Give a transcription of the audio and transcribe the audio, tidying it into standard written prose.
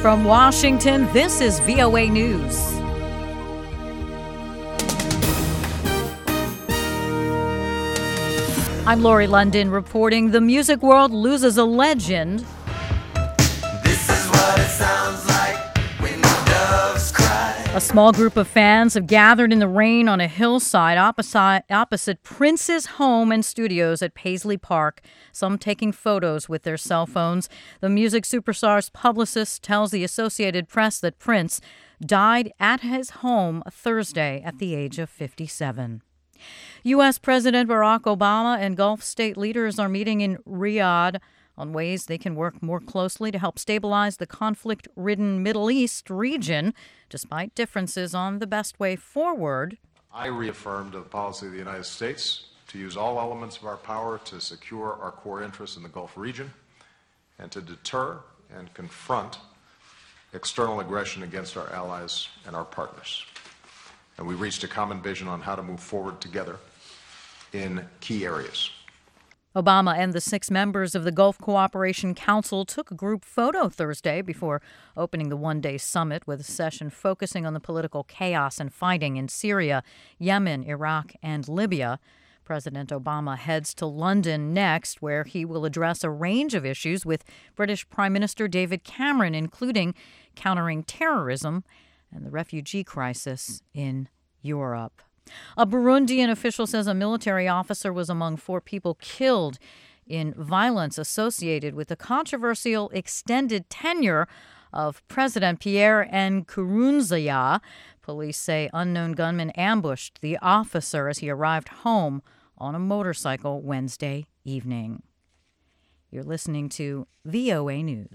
From Washington, this is VOA News. I'm Lori London reporting the music world loses a legend. This is what it sounds like when doves cry. A small group of fans have gathered in the rain on a hillside opposite Prince's home and studios at Paisley Park, some taking photos with their cell phones. The music superstar's publicist tells the Associated Press that Prince died at his home Thursday at the age of 57. U.S. President Barack Obama and Gulf state leaders are meeting in Riyadh on ways they can work more closely to help stabilize the conflict-ridden Middle East region, despite differences on the best way forward. I reaffirmed the policy of the United States to use all elements of our power to secure our core interests in the Gulf region and to deter and confront external aggression against our allies and our partners. And we reached a common vision on how to move forward together in key areas. Obama and the 6 members of the Gulf Cooperation Council took a group photo Thursday before opening the one-day summit with a session focusing on the political chaos and fighting in Syria, Yemen, Iraq, and Libya. President Obama heads to London next, where he will address a range of issues with British Prime Minister David Cameron, including countering terrorism and the refugee crisis in Europe. A Burundian official says a military officer was among 4 people killed in violence associated with the controversial extended tenure of President Pierre Nkurunziza. Police say unknown gunmen ambushed the officer as he arrived home on a motorcycle Wednesday evening. You're listening to VOA News.